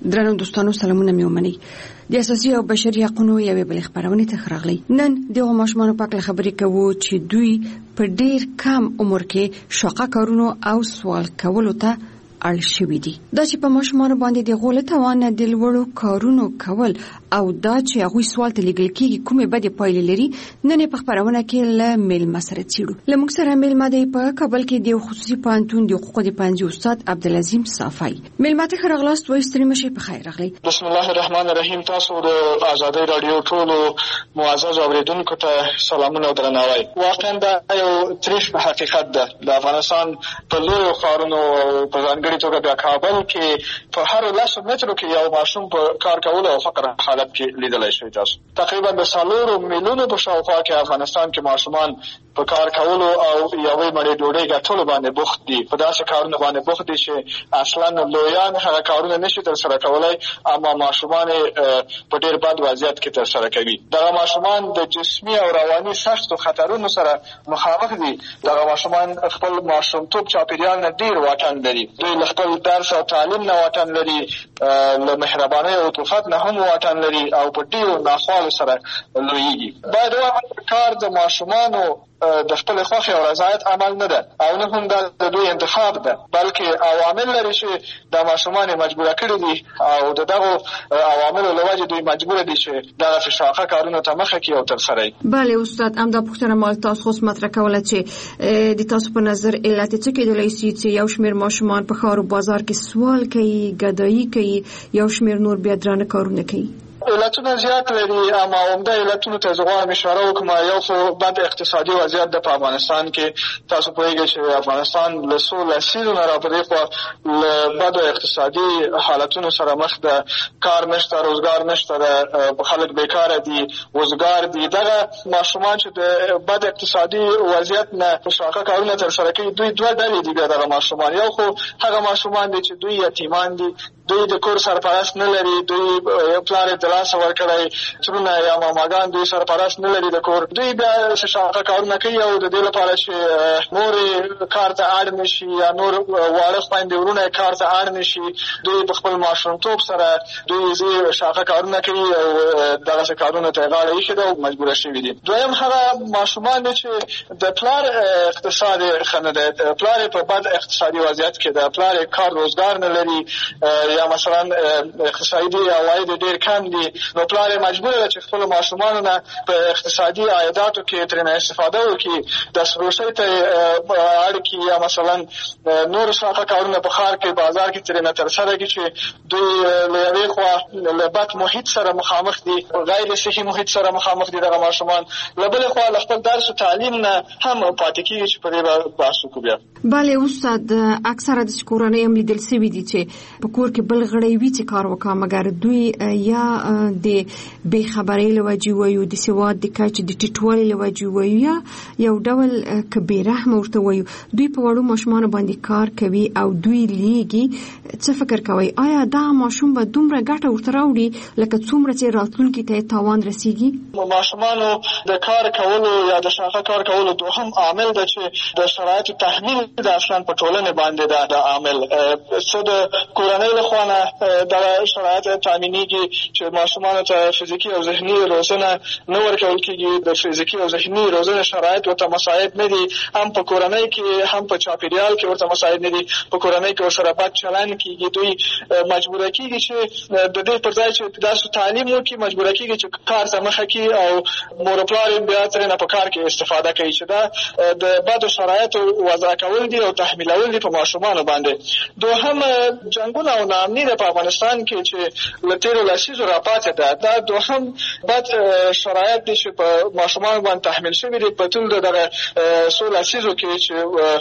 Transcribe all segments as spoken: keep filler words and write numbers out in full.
درنو دوستانو سلامونه مې ومنئ. د اساسي او بشري حقوقو یوې بلې خبرونه ته راغلي. نن دغه ماشومان په اړه خبرې کوو چې دوی په ډیر کم عمر کې شاقه کارونو او سوال کولو ته اړ شوي دي. دا چې په ماشومان باندې د غول توان د لوړو کارونو کول او دا چې هغه سوال ته لګل کېږي کومه بده پایلې لري، نن په خبرونه کې له میلمه سره چیرو. لمونږ سره میلمه دی په کابل کې د خصوصي پانتون د حقوقو د پنځه استاد عبدالعظیم صافی. میلمه ته راغلاست، وای ستړي مشه په خیر راغلی. بسم الله الرحمن الرحیم. تاسو د آزادۍ رادیو ټولو معزز اوریدونکو ته سلامونه او درناوی. واقعا دا یو تریخ حقیقت ده. د افغانستان په لویو ښارونو په ځانګړي توګه د کابل کې په هر لسو مترو کې یو ماشوم په کار کولو او فقر حالت کې لیدلی شوی. تاسو تقریبا د څلورو میلیونو په شاوخوا کې افغانستان کې ماشومان په کار کولو او یوې مړۍ ډوډۍ ګټلو باندې بوخت دي. په داسې کارونو باندې بوخت دي چې اصلا لویان هغه کارونه نشي ترسره کولی، اما ماشومان په ډېر بد وضعیت کې ترسره کوي. دغه ماشومان د جسمي او رواني سختو خطرونو سره مخامخ دي. دغه ماشومان خپل ماشومتوب چاپېریال نه ډېر واټن لري. دوی له خپل درس او تعلیم نه واټن لري، له مهربانۍ او عطوفت نه هم واټن لري او په ډېرو ناخوالو سره لویېږي. باید ووایم کار د ماشومانو د خپل خوښې او رضایت عمل نه ده او نه هم دا د دوی انتخاب ده، بلکې عوامل لري چې دا ماشومان مجبوره کړي دي او د دغو عواملو له وجې دوی مجبوره دي چې دغسې شاقه کارونو ته مخه کړي او ترسره یې. بله استاد، همدا پوښتنه ما تاسو خو مطرح کوله چې د تاسو په نظر علت څه کېدلی شي چې یو شمېر ماشومان په ښار او بازار کې سوال کوي، ګدایي کوي، یو شمېر نور بیا درانه کارونه کوي؟ علتونه زیات لري، اما عمده علتونو ته زه غواړم اشاره وکړم. یو خو بد اقتصادي وضعیت ده په افغانستان کې. تاسو پوهېږئ چې افغانستان له څو لسیزو نه را په دې خوا له بدو اقتصادي حالتونو سره مخ ده. کار نشته، روزګار نشته ده، خلک بیکاره دي، وزګار دي. دغه ماشومان چې د بد اقتصادي وضعیت نه شاقه کارونه ترسره کوي، دوی دوه ډلې دي. بیا دغه ماشومان یو خو هغه ماشومان دي چې دوی یتیمان دي، دوی د کور سرپرست نه لري، دوی پلار یې د لاسه ورکړی، ترونه یا ماماګان دوی سرپرست نه لري د کور. دوی بیا شاقه کارونه کوي او د دې لپاره چې نور کار ته اړ نه شي یا نور واړه خویندې وروڼه یې کار ته اړ نه شي، دوی په خپل ماشومتوب سره دوی شاقه کارونه کوي او دغسې کارونو ته یې غاړه ایښې ده او مجبوره شوي دي. دویم هغه ماشومان دي چې د پلار اقتصاد یې ښه نه دی، پلار یې په بد اقتصادي وضعیت کې ده، پلار یې کار روزګار نه لري یا مثلا اقتصادي عواید ډېر کم دي، نو پلار یې مجبوره ده چې خپلو ماشومانو نه په اقتصادي عایداتو کې ترېنه استفاده وکړي، دستفروشۍ ته یې اړ کړي یا مثلا نور شاقه کارونه په ښار کې بازار کې ترېنه ترسره کړي چې دوی له یوې خوا له بد محیط سره مخامخ دي، غیر صحي محیط سره مخامخ دي دغه ماشومان، له بلې خوا له خپل درس و تعلیم نه هم پاتې کېږي چې په دې به بحث وکړو. بیا بله استاد، اکثره داسې کورنۍ هم لیدل سوي دي چې په کور کې بل غړی وي چې کار وکړه، مګر دوی یا د بې خبرۍ له وجې وایو، د سواد د کچې د ټیټوالي له وجې وایو، یا یو ډول که بې رحمه ورته وایو، دوی په وړو ماشومانو باندې کار کوي او دوی لیږي. څه فکر کوئ، آیا دا ماشوم به دومره ګټه ورته راوړي لکه څومره چې راتلونکي ته تاوان رسیږي؟ ماشومانو د کار کولو یا د شاقه کار کولو دوهم عامل ده چې د شرایطو تحمیل د اصلا په ټولنې باندې ده د عامل. څه د کورنۍ له خوا نه دغه شرایط تامینېږي چې ماشومانو ته فزیکي او ذهني روزنه نه ورکول کېږي، د فزیکي او ذهني روزنې شرایط ورته مساعد نه دي، هم په کورنۍ کې هم په چاپېریال کې ورته مساعد نه دي. په کورنۍ کې ورسره بد چلند کېږي، دوی مجبوره کېږي چې د دې پر ځای چې درس و تعلیم وکړي، مجبوره کېږي چې کار ته مخه کړي او مور و پلار یې بیا ترېنه په کار کې استفاده کوي، چې دا د بدو شرایطو وضع کول دي او تحمیلول دي په ماشومانو باندې. دوهم جنګونه او ناامني ده په افغانستان کې چې له تېرو لسیزو راپاتې ده. دا دوهم بد شرایط دي چې په ماشومانو باندې تحمیل شوي دي په ټول دغه څو لسیزو کې چې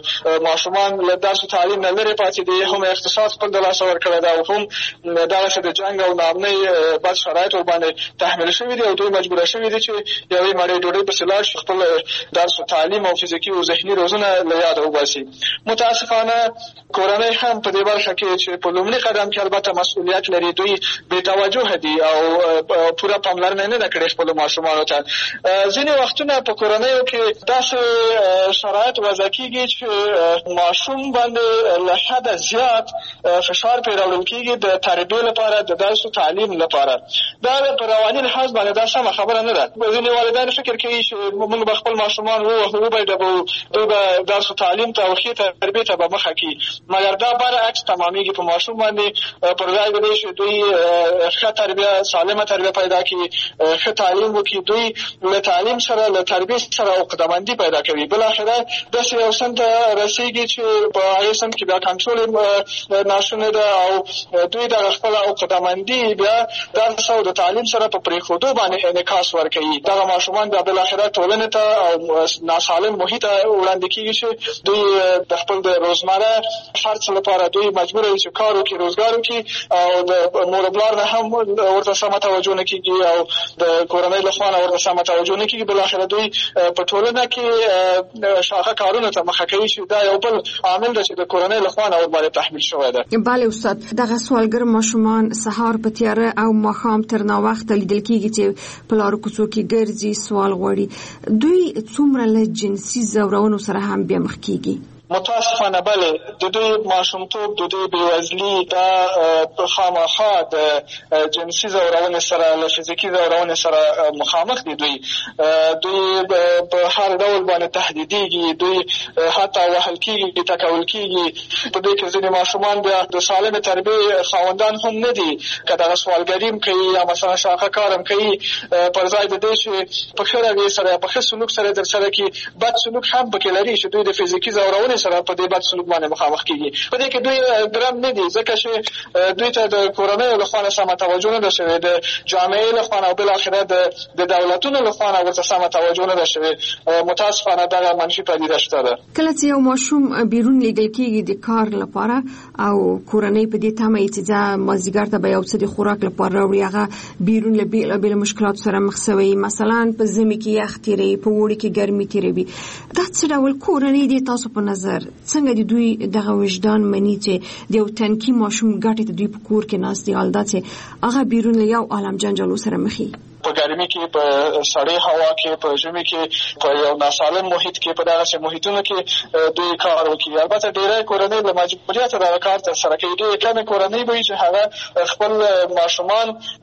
ماشومان له درس و تعلیم نه لرې پاتې دي، هم اقتصاد خپل د لاسه ورکړی ده او هم دغسې د جنګ او ناامنۍ بد شرایط ورباندې تحمیل شوي دي او دوی مجبوره شوي دي چې یوې مړۍ ډوډۍ پسې لاړ شي، خپل درس و تعلیم او فزیکي او ذهني روزنه له یاده وباسي. متاسفانه کورنۍ هم په دې برخه کې چې په لومړي قدم کې البته مسؤلیت لري، دوی بې توجه دي او پوره پاملرنه نه ده کړې خپلو ماشومانو ته. ځینې وختونه په کورنیو کې داسې شرایط وضع کېږي چې ماشوم باندې له حده زیات فشار پرې راوړل کېږي د تربیې لپاره، د درس و تعلیم لپاره. دا په رواني لحاظ باندې دا سمه خبره نه ده. ځینې والدین فکر کوي چې موږ به خپل ماشومان ووهو، وبایډوو، دوی به درس و تعلیم ته او ښې تربیې ته به مخه کړي، مګر دا برعکس تمامېږي. په ماشوم باندې پر ځای د دې چې دوی ښه تربیه، سالمه تربیه پیدا کړي، ښه تعلیم وکړي، دوی له تعلیم سره له تربیې سره عقدهمندي پیدا کوي. بالاخره داسې یو سند ته رسېږي چې په هغې سند کې بیا کنټرول ناشونې ده او دوی دغه خپله عقدهمندي بیا درس او د تعلیم سره په پرېښودو باندې انعکاس ورکوي. دغه ماشومان بیا بالاخره ټولنې ته او ناسالم محیط ته وړاندې کېږي چې دوی د خپل د روزمره خرڅ لپاره دوی مجبور دي چې کار وکړي، روزګار وکړي او د مور و پلار نه هم ورته سمه توجه نه کېږي او د کورنۍ له خوا نه ورته سمه توجه نه کېږي. بالاخره دوی په ټولنه کې شاخه کارونو ته مخه کوي چې دا یو بل عامل ده چې د کورنۍ له خوا نه ورباندې تحمیل شوی ده. بله استاد، دغه سوالګر ماشومان سهار په تیاره او ماښام تر ناوخته لیدل کېږي چې په لارو کوڅو کې ګرځي، سوال غواړي. دوی څومره له جنسي ځورونو سره هم بیا مخ کېږي؟ متاسفانه بله، د دوی ماشومتوب، د دوی بېوزلي دا خامخا د جنسي ځورونې سره، له فزیکي ځورونې سره مخامخ دي. دوی دوی په هر ډول باندې تهدیدېږي، دوی حتی وهل کېږي، ټکول کېږي. په دې کې ځینې ماشومان بیا د سالمې تربیې خاوندان هم نه دي، که دغه سوالګري هم کوي یا مثلا شاخه کار هم کوي، پر ځای د دې چې په ښه رویې سره، په ښه سلوک سره در سره کړي، بد سلوک هم پکې لري چې دوی د فزیکي ځورونې سره په دې بد سلوک باندې مخامخ کېږي. په دې کې دوی ګرم نه دي، ځکه چې دوی ته د کورنیو له خوا نه سمه توجه نه ده شوې، د جامعې له خوا نه او بالاخره د دولتونو له خوا نه ورته سمه توجه نه ده شوې. متاسفانه دغه منفي پدیده شته ده. کله چې یو ماشوم بیرون لیږل کېږي د کار لپاره او کورنۍ په دې تمه وي چې ځه مازدیګر ته به یو څه د خوراک لپاره راوړي، هغه بیرون له بېلابېلو مشکلاتو سره مخ شوی، مثلا په ژمي کې یخ تېروي، په اوړي کې ګرمي تېروي. دا څه ډول کورنۍ دي تاسو په نظر څنګه د دوی دغه وجدان مني چې د یو تنکي ماشوم ګټې ته دوی په کور کې ناست دي، حال دا چې هغه بیرون له یو عالم جنجالو سره مخي؟ په ګرمي کې، په سړې هوا کې، په ژمي کې، په یو ناسالم محیط کې، په دغسې محیطونو کې دوی کار وکړي. البته ډېری کورنۍ له مجبوریته دغه کار ترسره کوي. ډېرې کمې کورنۍ به وي چې هغه خپل ماشومان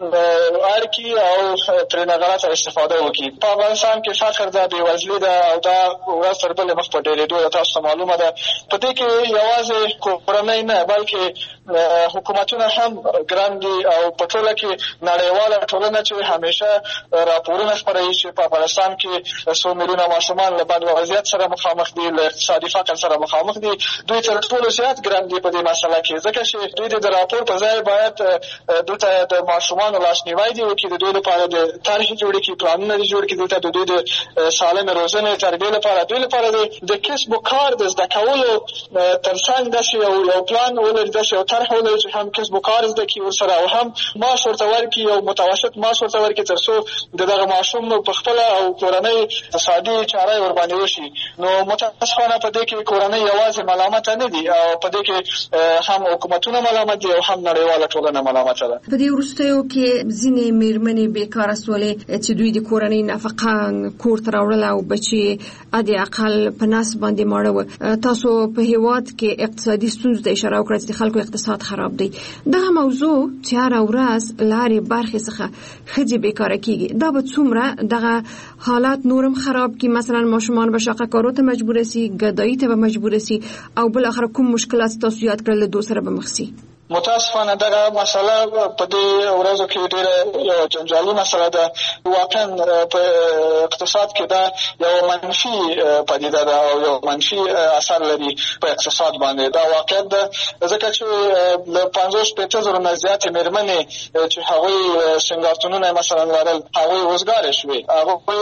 اړ کړي او ترېنه غلطه استفاده وکړي. په افغانستان کې فقر ده، بېوزلي ده او دا ورځ تر بلې مخ په ډېرېدو ده. تاسو ته معلومه ده په دې کې یوازې کورنۍ نه بلکې حکومتونه هم ګران دي او په ټوله کې نړیواله ټولنه چې همیشه راپورونه خپروي چې په افغانستان کې څو میلیونه ماشومان له بد وضعیت سره مخامخ دي، له اقتصادي فقر سره مخامخ دي. دوی تر ټولو زیات ګران دي په دې مسله کې، ځکه چې دوی د راپور په ځای باید دوی ته د ماشومانو لاسنیوی دي وکړي، د دوی لپاره د طرحې جوړې کړي، پلانونه دي جوړ کړي، دوی ته د دوی د سالمې روزنې تربیې لپاره، دوی لپاره د کسب و کار د زده کولو تر څنګ داسې یو یو پلان ولري، داسې یو طرح ولري چې هم کسب و کار زده کړي ورسره او هم معاش ورته ورکړي، یو متوسط معاش ورته ورکړي، تر څو د دغه ماشوم په خپله او کورنۍ اقتصادي چاره ورباندې وشي. نو متاسفانه په دې کې کورنۍ یوازې ملامته نه دي او په دې کې هم حکومتونه ملامت دي او هم نړیواله ټولنه ملامته ده. په دې وروستیو کې ځینې مېرمنې بېکاره سولې چې دوی د کورنۍ نفقه کور ته راوړله او بچي ادې اقل په نس باندې ماړه وه. تاسو په هېواد کې اقتصادي ستونزو ته اشاره وکړه چې د خلکو اقتصاد خراب دی. دغه موضوع چې هره ورځ لارې برخې څخه ښځې بېکاره کېږي، دا به څومره دغه حالات نورم خراب کی؟ مثلا ماشومان به شاقه کارو ته مجبور سي، ګدایي ته به مجبور سي او بل اخر کوم مشکلات تاسو یاد کړل له دوه سره به مخ سي؟ متاسفانه دغه مسله په دې ورځو کې ډېره یو جنجالي مسله ده. واقعا په اقتصاد کې دا یو منفي پدیده ده او یو منفي اثر لري په اقتصاد باندې. دا واقعیت ده ځکه چې له پنځوس شپېته زرو نه زیاتې مېرمنې چې هغوی سینګارتونونه مثلا لرل، هغوی وزګارې شوې. هغوی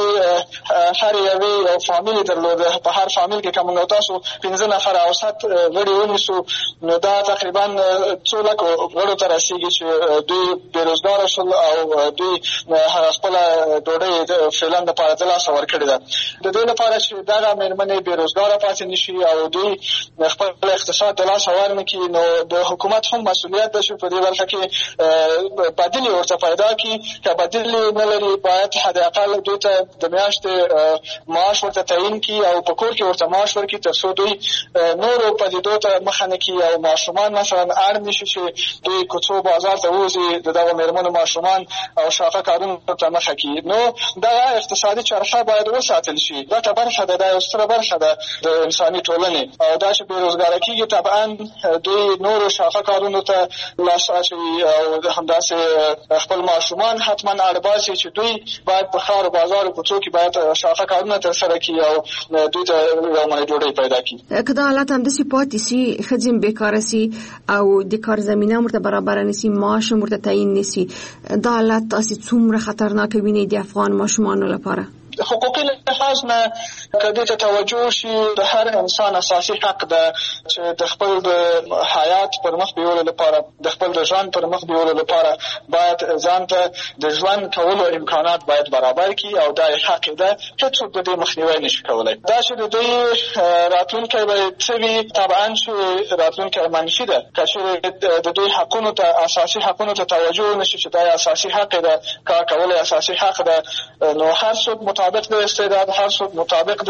هر یوې یو فامیل یې درلوده. په هر فامیل کې که موږ تاسو پنځه نفره اوسط غړي ونیسو نو دا تقریبا څو لکو غړو ته رسېږي چې دوی بېروزګاره شول او دوی خپله ډوډۍ فعلا دپاره د لاسه ورکړې ده. د دې لپاره چې دغه مېرمنې بېروزګاره پاتې نه شي او دوی خپل اقتصاد د لاسه ورنه کړي، نو د حکومت هم مسؤلیت ده چې په دې برخه کې بدیل یې ورته پیدا کړي. که بدیل یې نه لري باید حداقل دوی ته د میاشتې معاش ورته تعیین کړي او په کور کې ورته معاش ورکړي تر څو دوی نورو پدیدو ته مخه نه کړي او ماشومان مثلا اړ نه شي شي چې دوی کوڅو بازار ته ووځي د دغه مېرمنو ماشومان او شاقه کارونو ته مخه کړي. نو دغه اقتصادي چرخه باید وساتل شي. دا ته برخه ده، دا یو ستره برخه ده د انساني ټولنې. او دا چې بېروزګاره کېږي طبعا دوی نورو شاقه کارونو ته لاس اچوي او همداسې خپل ماشومان حتما اړ باسي چې دوی باید په ښار بازار کوڅو کې باید شاقه کارونه ترسره کړي او دوی ته یو منې ډوډۍ پیدا کړي. که دا حالت همداسې پاتې سي، ښځې هم بیکاره سي او د کار زمینه هم ورته برابره نه سي، معاش هم ورته تعیین نه سي، دا حالت تاسې څومره خطرناک وینئ د افغان ماشومانو لپاره؟ حقوقي لحاظ نه که دې ته توجه شي، د هر انسان اساسي حق ده چې د خپل د حیات پر مخ بیولو لپاره، د خپل د ژوند پر مخ بیولو لپاره باید ځان ته د ژوند کولو امکانات باید برابر کړي او دا یې حق ده. هېڅوک د دې مخنیوی نشي کولی. دا چې د دوی راتلونکی به څه وي، طبعا چې راتلونکی منفي ده. که چېرې د دوی حقونو ته، اساسي حقونو ته توجه ونه شي چې دا یې اساسي حق ده، کار کول یې اساسي حق ده، نو هر څوک مطابق د استعداد، هر څوک مطابق د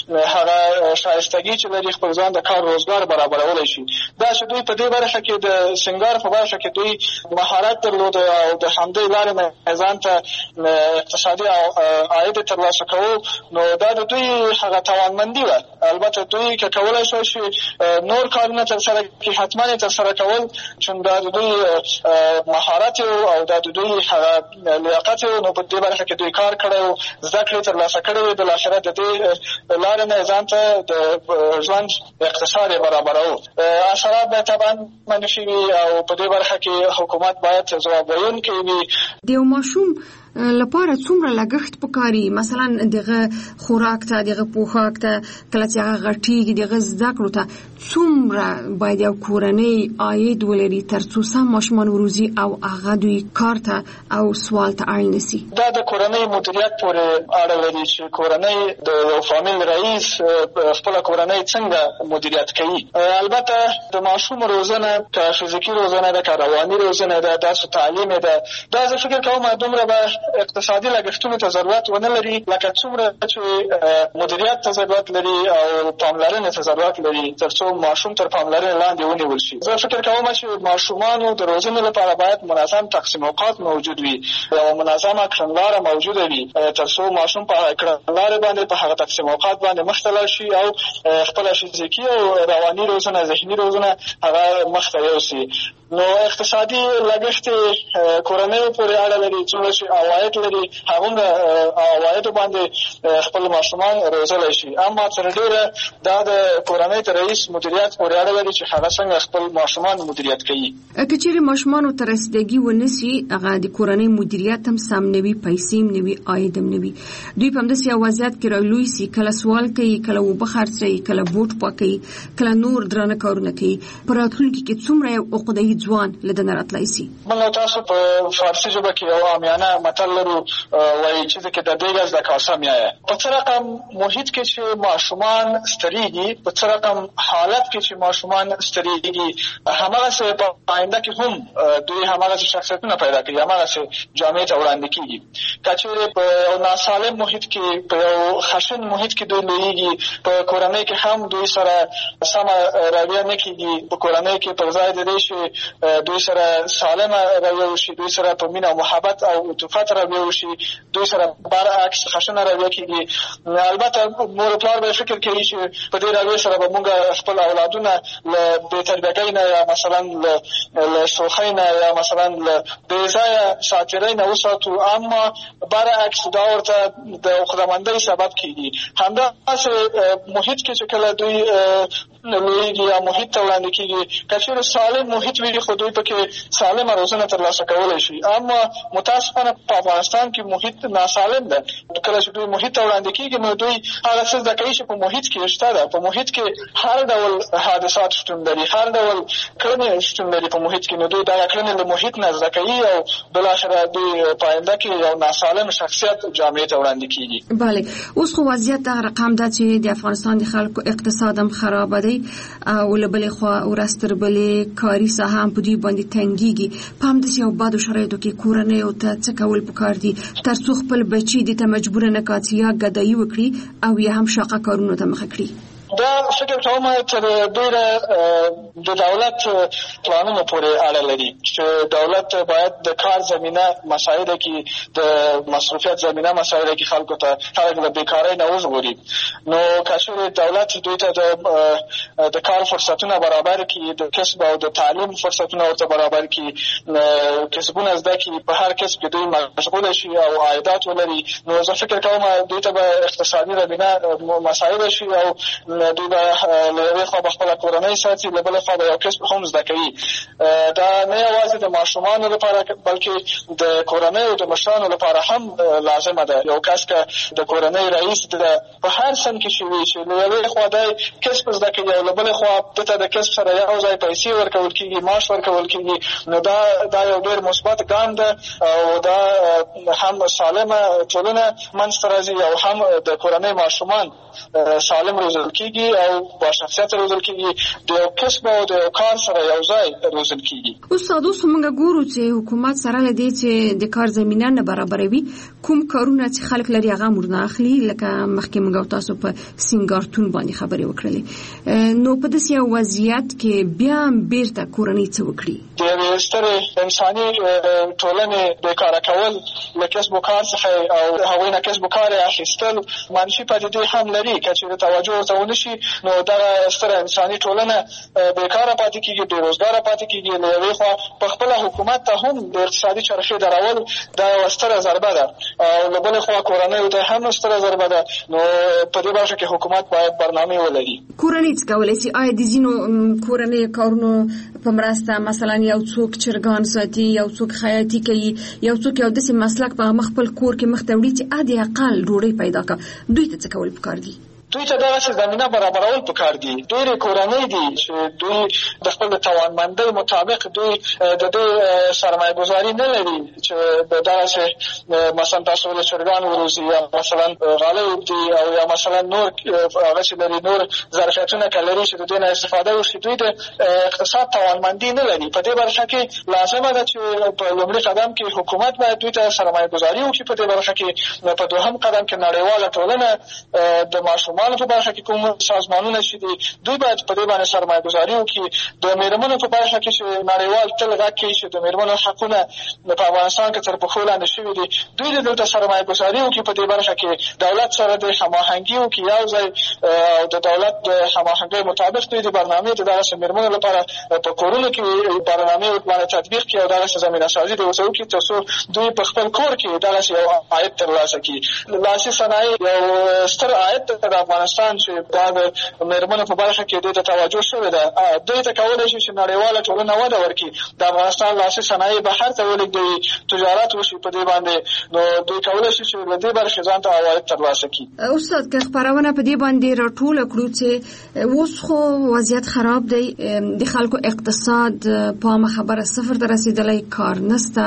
هغه شایستګي چې لري خپل ځان د کار روزګار برابرولی شي. دا چې دوی په دې برخه کې د سنګار په برخه کې دوی مهارت درلود او د همدې لارې نه ځان ته اقتصادي عاید ترلاسه کوو، نو دا د دوی هغه توانمندي وه. البته دوی که کولی شوی شي نور کارونه ترسره کړي، حتما یې ترسره کول، چون دا د دوی مهارت او دا د دوی هغه لیاقت و، نو په دې برخه کې دوی کار کړی و، زده کړې ترلاسه کړې وې، بالاخره د دې لارې نه ځان ته د ژوند اقتصاد یې برابروو. اثرات باید طبعا منفي وي او په دې برخه کې حکومت باید ځواب ویونکی وي. د یو ماشوم لپاره څومره لګښت پکاري؟ مثلا دغه خوراک ته، دغه پوښاک ته، کله چې هغه غټېږي دغه زده کړو ته څومره باید یو کورنۍ عاید ولري تر څو سم ماشومان وروزي او هغه دوی کار ته او سوال ته اړ نه سي؟ دا د کورنۍ مدیریت پورې اړه لري چې کورنۍ د یو فامیل رئیس خپله کورنۍ څنګه مدیریت کوي. البته د ماشوم روزنه، که فزیکي روزنه ده، که رواني روزنه ده، داسې تعلیم ده، دا زه فکر کوم دومره به اقتصادي لګښتونو ته ضرورت ونه لري لکه څومره چې مدیریت ته ضرورت لري او پاملرنې ته ضرورت لري تر څو ماشوم تر پاملرنې لاندې ونیول شي. زه فکر کوم چې ماشومانو د روزنې لپاره باید منظم تقسیم اوقات موجود وي، یوه منظمه کړنلاره موجوده وي تر څو ماشوم په کړنلارې باندې په هغه تقسیم اوقات باندې مخ ته لاړ شي او خپله فزیکي او رواني روزنه، ذهني روزنه هغه مخ ته یوسي. نو اقتصادي لګښت کورنیو پورې اړه لري، څومره چې عواید لري هغومره عوایدو باندې خپل ماشومان روزلی شي. اما تر ډېره دا د کورنۍ د رئیس مدیریت پورې اړه لري چې هغه څنګه خپل ماشومان مدیریت کوي. که چېرې ماشومانو ته رسیدګي ونه سي، هغه د کورنۍ مدیریت هم سم نه وي، پیسې هم نه وي، عاید هم نه وي، دوی په همداسې یو وضعیت کې رالوی سي، کله سوال کوي، کله اوبه خرڅوي، کله بوټ پاکوي، کله نور درانه کارونه کوي. په راتلونکي کې څومره یو عقده‌ای ځوان له دنه راتلی سي؟ موږ تاسو په فارسي ژبه کې یو عامیانه متل لرو، وایي چې ځکه د دې ګز د کاسه میایه. په څه رقم محیط کې چې ماشومان ستړيږي، په څه رقم حالت کې چې ماشومان ستړيږي، هماغسې په آینده کې هم دوی هماغسې شخصیتونه پیدا کوي، هماغسې جامعې ته وړاندې کېږي. که چېرې په یو ناسالم محیط کې، په یو خشن محیط کې دوی لویېږي، په کورنۍ کې هم دوی سره سمه رویه نه کېږي. په کورنۍ کې پر ځای د دې چې دوی سره سالمه رویه وشي، دوی سره په مینه او محبت او عطوفت رویه وشي، دوی سره برعکس خشنه رویه کېږي. البته مور پلار به فکر کوي چې په دې رویې سره به موږ خپل اولادونه له بېتربیتۍ نه یا مثلا له شوخۍ نه یا مثلا له بېځایه ساعتېرۍ نه وساتو، اما برعکس دا ورته د عقدهمندۍ سبب کېږي. همداسې محیط کې چې کله دوی لویېږي یا محیط ته وړاندې کېږي، که چېرې سالم محیط وي خو دوی پکې سالمه روزنه ترلاسه کولی شي. اما متاسفانه په افغانستان کې محیط ناسالم ده. کله چې دوی محیط ته وړاندې کېږي نو دوی هغه څه زده کوي چې په محیط کې شته ده. په محیط کې هر ډول حادثات شتون لري، هر ډول کړنې شتون لري په محیط کې، نو دوی دغه کړنې له محیط نه زده کوي او بالاخره دوی په آینده کې یو ناسالم شخصیت جامعې ته وړاندې کېږي. بله، اوس خو وضعیت دغه رقم ده چې د افغانستان د خلکو اقتصاد هم خرابه دی او له بلې خوا ورځ تر بلې کاري ساحه هم په دوی باندې تنګېږي. په همداسې یو بدو شرایطو کې کورنیو ته څه کول پکار دي تر څو خپل بچي دې ته مجبوره نه کړي یا ګدایي وکړي او یا هم شاقه کارونو ته مخه کړي؟ دا فکر کوم تر ډېره د دولت پلانونو پورې اړه لري چې دولت باید د کار زمینه مسایلو کې د مصروفیت زمینه مسایلو کې خلکو ته خلک له بیکارۍ نه وژغوري. نو که چېرې دولت دوی ته د کار فرصتونه برابر کړي، د کسب او د تعلیم فرصتونه ورته برابر کړي، کسبونه زده کړي، په هر کسب کې دوی مشغوله شي او عایدات ولري، نو زه فکر کوم دوی ته به اقتصادي زمینه مساعده شي او دوی به له یوې خوا به خپله کورنۍ ساتي، له بلې خوا به یو کسب هم زده کوي. دا نه یوازې د ماشومانو لپاره بلکې د کورنیو د مشرانو لپاره هم لازمه ده. یو کس که د کورنۍ رئیس ده په هر سن کې چې وي چې له یوې خوا دی کسب زده کوي او له بلې خوا ده ته د کسب سره یو ځای پیسې ورکول کېږي، معاش ورکول کېږي، نو دا دا یو ډېر مثبت ګام ده او دا هم سالمه ټولنه منځته راځي او هم د کورنۍ ماشومان سالم روزل کېږي او با شخصیت روزل کېږي، د یو کسب او د یو کار سره یو ځای روزل کېږي. استاد، اوس موږ ګورو چې حکومت سره له دې چې د کار زمینه نه برابروي، کوم کارونه چې خلک لري هغه امر نه اخلي، لکه مخکې موږ تاسو په سینګارتون باندې خبرې وکړلې. نو په داسې یو وضعیت کې بیا هم بیرته کورنۍ څه وکړي؟ د یوې سترې انساني ټولنې بیکاره کول له کسب و کار څخه او هغوی نه کسب و کار یې اخیستل منفي پدیدې هم لري. که چېرې توجه ورته ونه شي نو دغه ستره انساني ټولنه بیکاره پاتې کېږي، بېروزګاره پاتې کېږي. له یوې خوا په خپله حکومت ته هم د اقتصادي چرخې درول دا یوه ستره ضربه ده او له بلې خوا کورنیو ته هم ستره ضربه ده. نو په دې برخه کې حکومت باید برنامې ولري. کورنۍ څه کولی شي؟ آیا د ځینو کورنیو کارونو په مرسته مثلا یو څوک چرګان ساتي، یو څوک خیاطي کوي، یو څوک یو داسې مسلک په هغه خپل کور کې مخ ته وړي چې حد اقل ډوډۍ پیدا کړه، دوی ته څه کول پکار دي؟ دوی ته دغسې زمینه برابرول پکار دي. ډېرې کورنۍ دي چې دوی د خپل توانمندۍ مطابق دوی د دې سرمایه ګذاري نه لري چې دغسې مثلا تاسو له چرګان وروزي یا مثلا غالۍ وږدي او یا مثلا نور هغه چې لري نور ظرفیتونه که لري چې د دې نه استفاده وشي. دوی د اقتصاد توانمندي نه لري. په دې برخه کې لازمه ده چې په لومړي قدم کې حکومت باید دوی ته سرمایه ګذاري وکړي. په دې برخه کې په دوهم قدم کې نړیواله ټولنه د ماشومان په برخه کې کوم سازمانونه چې دي دوی باید په دې باندې سرمایه ګذاري وکړي. د مېرمنو په برخه کې چې نړیوال تل غږ کوي چې د مېرمنو حقونه په افغانستان کې تر پښو لاندې شوي دي، دوی د دلته سرمایه ګذاري وکړي. په دې برخه کې دولت سره د هماهنګي وکړي یو ځای او د دولت د هماهنګۍ مطابق دوی د برنامې د دغسې مېرمنو لپاره په کورونو کې برنامې باندې تطبیق کړي او دغسې زمینه سازي د ورته وکړي تر څو دوی په خپل کور کې دغسې یو عاید ترلاسه کړي. لاسي صنایع یو ستر عاید د افغانستان چې دا د مېرمنو په برخه کې دوی ته توجه شوې ده. دوی ته کولی شي چې نړیواله ټولنه وده ورکړي، د افغانستان لاسي صنایع بهر ته ولېږدوي، تجارت وشي په دې باندې، نو دوی کولی شي چې له دې برخې ځان ته عواید ترلاسه کړي. استاد، که خپرونه په دې باندې راټوله کړو چې اوس خو وضعیت خراب دی، د خلکو اقتصاد په عامه خبره صفر ته رسېدلی، کار نشته،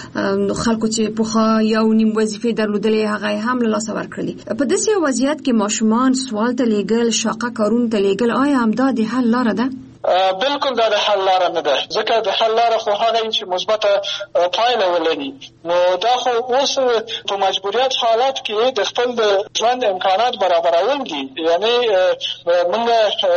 خلکو چې پخوا یو نیم وظیفې درلودلې هغه یې هم له لاسه ورکړلې. په داسې وضعیت کې ماشومان سوال ته لیږل، شاقه کارونو ته لیږل، آیا همدا د حل لاره ده؟ بالکل دا د حل لاره نه ده، ځکه د حل لاره خو هغه چې مثبته پایله ولري. نو دا خو اوس په مجبوریت حالات کې د خپل د ژوند امکانات برابرول دي. یعنې موږ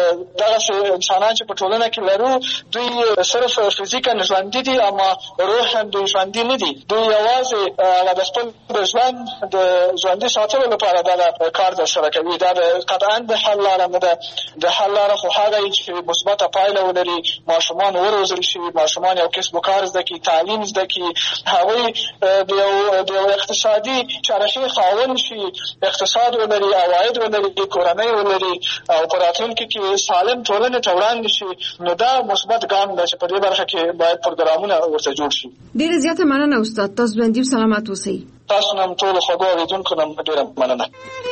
دغسې انسانان چې په ټولنه کې لرو دوی صرف فزیکا ژوندي دي اما روحا دوی ژوندي نه دي. دوی یوازې هغه د خپل د ژوند د ژوندي ساتلو لپاره دغه کار ترسره کوي. دا قطعا د حل لاره نه ده. د حل لاره خو هغه چې مثبته پایله ولري، ماشومان وروزل شي، ماشومان یو کسب و کار زده کړي، تعلیم زده کړي، هغوی د یو د یو اقتصادي چرخې خاوند شي، اقتصاد ولري، عواید ولري، کورنۍ ولري او په راتلونکي کې سالم ټولنې ته وړاندې شي. نو دا مثبت ګام ده چې په دې برخه کې باید پروګرامونه ورته جوړ شي. ډېره زیاته مننه استاد، تاسو ژوندي او سلامت اوسئ. تاسو نه هم ټولو خوږو اورېدونکو نه ډېره مننه.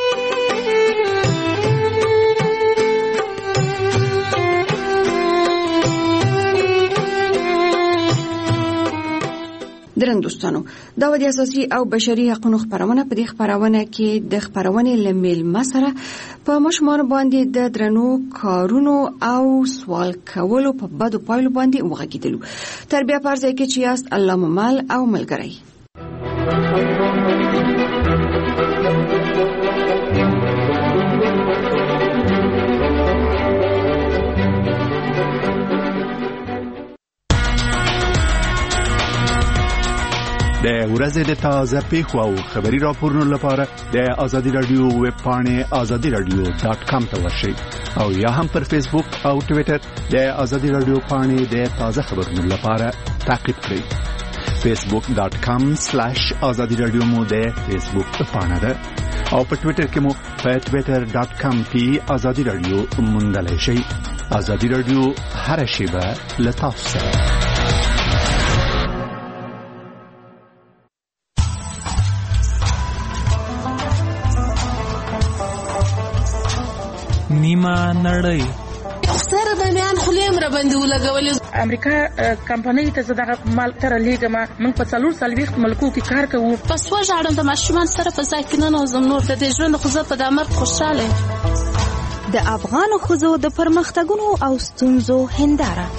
درنو دوستانو، دا و د اساسي او بشري حقوقو خبرونه. په دې خبرونه کې د خبرونې له میلمه سره په ماشومان باندې د درنو کارونو او سوال کولو په بدو پایلو باندې وغږیدلو. تربیه پرځای کې چې یاست الله ممل او ملګری. د ورځې د تازه پیښو او خبري راپورونو لپاره د آزادي رادیو ویب پاڼه آزادي رادیو ډاٹ کام ته ورشئ او یا هم پر فیسبوک او ټوئیټر د آزادي رادیو پاڼه د تازه خبرونو لپاره تعقیب کړئ. فیسبوک ډاٹ کام سلیش آزادي رادیو مو د فیسبوک پاڼه ده او په ټوئیټر کې مو په ټوئیټر ډاٹ کام پی آزادي رادیو موندلای شئ. آزادي رادیو هر شیبه له تاسو سره. نیمه نړۍ سره د نیان خلیم را باندې ولګولې. امریکا کمپنۍ ته زداغه مال تر لیګما موږ په څلور سلويخت ملکو کې کار کوو. پس وژاړم د ماشومان سره په ځای کې نه نوزم نور د دې ژوند خو زه په دامر خوشاله. د افغان ښځو د پرمختګونو او ستونزو هنداره.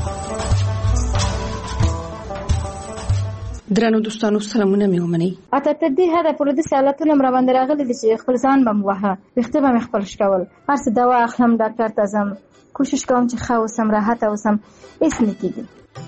درنو دوستانو سلامونه مې ومنئ. اته تر دې حده پورې د سیالتونو مر باندې راغلي دي چې خپل ځان بم وهه وخته به خپل شکول هر څه دوا اخلم ډاکټر ته ځم کوشش کوم چې ښه اوسم راحت اوسم هیڅ نه کیږي.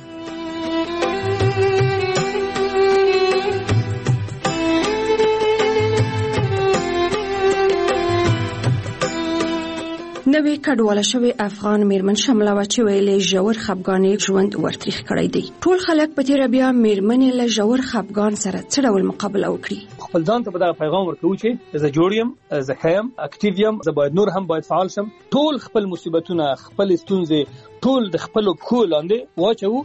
نوې کډواله شوی افغان میرمن شمله واچي ویلې ژور خپګان ژوند ورتریخ کړی دی. ټول خلک په تیر بیا میرمنې له ژور خپګان سره څه ډول مقابله وکړي. خپل ځان ته به دا پیغام ورکوي چې زه جوړ یم، زه ښه یم، اکټیو یم، زه باید نور هم باید فعال شم. ټول خپل مصیبتونه، خپل ستونزې ټول د خپلو پښو لاندې واچوو.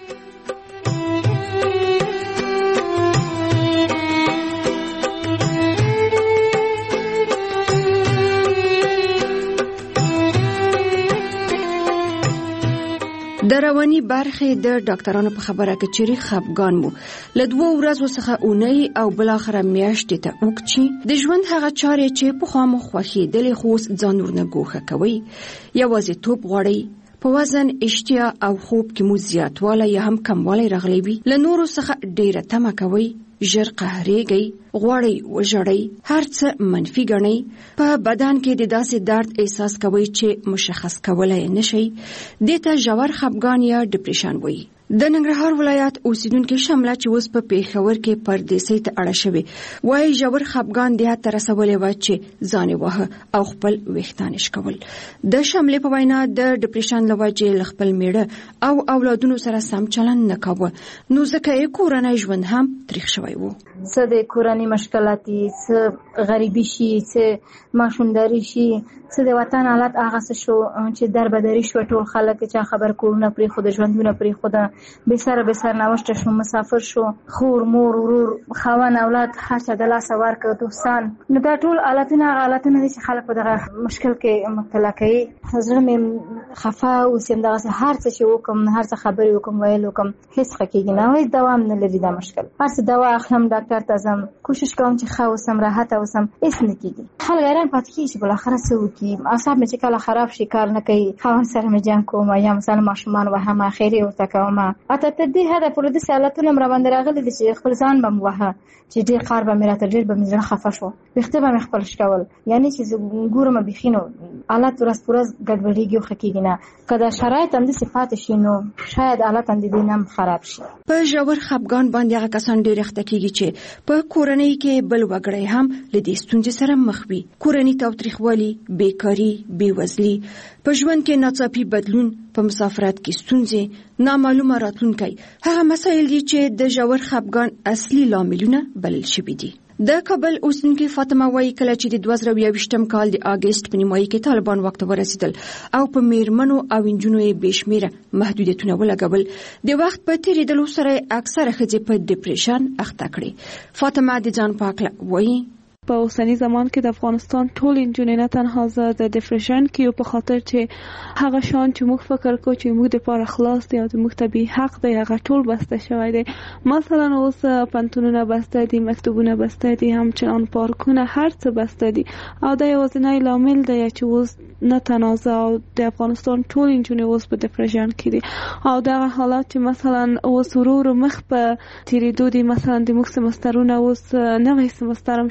د رواني برخې د ډاکټرانو په خبره کې چې خپګان مو له دوه ورځو څخه اونۍ او بل اخره میاشتې ته وکړي د ژوند هغه چارې چې په خامو خوخي دلې خوس ځان ورنه ګوښه کوي. یوازې توپ غوړي په وزن، اشتیا او خوب کې مو زیاتوالی یا هم کموالی راغلی وي. له نورو څخه ډیره تمه کوي، ژر قهرېږئ، غواړئ وژړئ، هر څه منفي ګڼئ، په بدن کې د داسې درد احساس کوئ چې مشخص کولای نشئ. دې ته ژور خپګان یا ډیپریشن وایي. د ننګرهار ولایت اوسیدونکو شمله چې اوس په پیښور کې پردیسۍ ته اړه شوی وایي ژور خپګان دې ته رسولې و چې ځان وهه او خپل ویښتان شکول. د شملې په وینا د ډیپریشن له وجې خپل میړه او اولادونو سره سم چلند نه کاوه، نو ځکه یې کورنۍ ژوند هم تریخ شوی و. څه د کورنۍ مشکلاتي، څه غریبي شي، څه ماشومداري شي، څه د وطن حالت هغه څه شو چې دربدري شو. ټول خلک چې خبر کورونه پرې خود ژوندونه پرې خود به سره به سر نوشته شو، مسافر شو، خور مور ورور خوان اولاد هر څه د لاس ورکړ دوستان. نو دا ټول حالتونه حالتونه دي چې خلک په دغه مشکل کې مبتلا کوي. زړه مې خفه او سم دغه هر څه چې وکم، هر څه خبرې وکم، ویل وکم، هیڅ حقیقت نه وي، دوام نه لري دا مشکل. هر څه دوا اخلم ډاکټر ته ځم کوشش کوم چې ښه اوسم راحت اوسم هیڅ نه کیږي. خلک حیران پاتې کیږي چې بل اخره څه وکړي. اعصاب مې چې کله خراب شي کار نه کوي، خاون سره مې جنګ کوم یا مثلا ماشومان وهم اخیری ورته کوم. اته تر دې حده پورې د سیالتونو مر باندې راغلي دي چې خپل ځان بم وهه چې ډېر قار به مې راته ډېر به مې زړه خفه شو، وخته به مې خپل شکول. یعنی چې ګورم بخینو حالت ورځ پرځ ګډوډیږي او خکېږي نه. کله شرایط هم د صفات شي نو شاید حالت هم د دې نم خراب شي. په ژور خپګان باندې هغه کسان ډېر اخته کېږي چې په کورنۍ کې بل وګړی هم له دې ستونزې سره مخ وي. کورنۍ تاوتریخوالي، بیکاري، بېوزلي، په ژوند کې ناڅاپي بدلون، په مسافرت کې ستونزې، نامعلومه راتلونکی، هغه مسایل دي چې د ژور خپګان اصلي لاملونه بلل شوي دي. د کابل اوسیدونکې فاطمه وایي کله چې د دوه زره یوویشتم کال د اګست په نیمایي کې طالبان واک ته ورسېدل او په میرمنو او نجونو یې بې شمېره محدودیتونه ولګول، د وخت په تېرېدلو سره اکثره ښځې په ډیپریشن اخته کړې. فاطمه د ځان په هکله وایي په اوسنی زمان کې د افغانستان ټول انجونې نه تنها زه د ډیپریشن کې په خاطر چې هغه شان چې موږ فکر کوو چې موږ د پاره خلاص دی او د موږ طبي حق دی هغه ټول بسته شوی دی. مثلا اوس پنتونونه بسته دي، مکتوبونه بسته دي، همچنان پارکونه، هر څه بسته دي او دا یوازینی لامل دی چې اوس نه تنازع او د افغانستان ټول انجونې اوس په ډیپریشن کې دي او دا حالات چې مثلا اوس ورور مخ په تیریدو دي. مثلا د موږ سمسترونه اوس نوې سمستر هم شروع شوی